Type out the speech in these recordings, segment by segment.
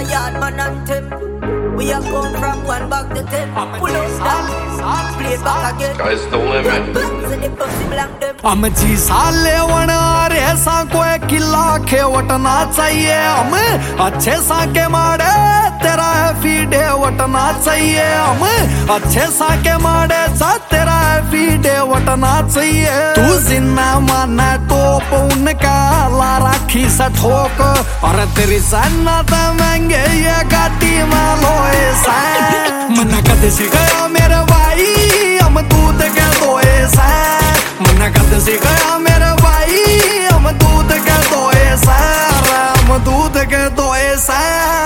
yard man and them. We are come from one back to 10. Pull up that, play it back again. Sky's the limit. हम जी साले वनारे सा कोई किला खेवटना चाहिए हम अच्छे सा के मारे तेरा है फीडे वटना चाहिए हम अच्छे सा के मारे सा तेरा है फीडे वटना चाहिए तू जिन्ना माना टोप उनका ला राखी सा ठोक और तेरी सन्ना तो महंगे ये गाड़ी मालोए सा मना कद से गया मेरे भाई हम दूध के दोए सा मना कद से गया मेरे भाई हम दूध के दोए सा हम दूध के दोए सा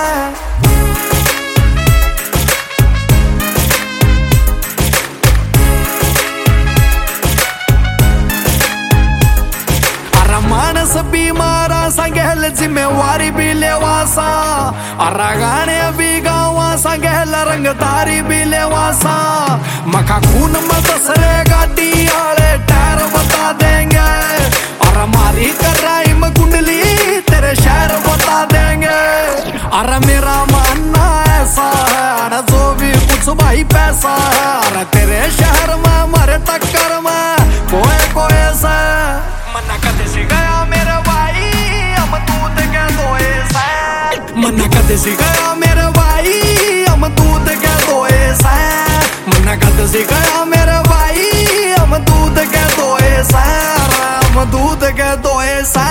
मानस बीमारा संगेल जिम्मेवारी भी लेवासा गाने भी गावा संगेल रंगदारी भी लेवासा मखा खून में दसरे गाड़ी आले टायर बता देंगे और हमारी कराई में कुंडली तेरे शहर बता देंगे अरे मेरा मानना ऐसा है जो भी कुछ भाई पैसा है अरे तेरे शहर में मरे टक्कर में कोई सा मना कद से गया मेरे भाई हम दूध के दोए सा मना कद से गया मेरे भाई हम दूध के दोए सा मना कद से गया मेरे भाई हम दूध के दोए सा हम दूध के दोए सा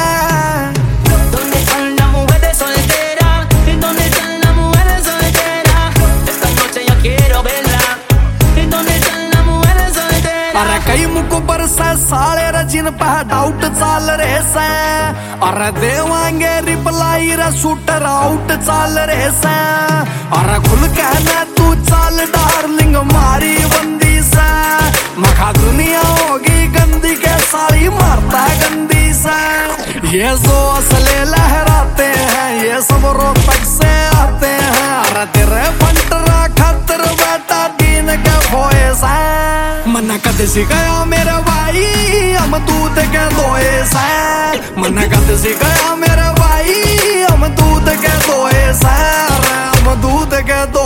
अरे कई मुको बरसा साले रजिन पे डाउट चाल रहे से अरे देवांगे रिप्लाई रे शूटर आउट चाल रहे से अरे खुल कहना तू चाल डार्लिंग मारी बंदी से मखा दुनिया होगी गंदी के सारी मारता गंदी से ये जो असले लहराते हैं ये सब रोहतक से आते हैं अरे तेरे फंटरा खतर बेटा दीन के खोए से मना कद से गया मेरे भाई हम दूध के दोए सा मना कद से गया मेरे भाई हम दूध के दोए सा हम दूध के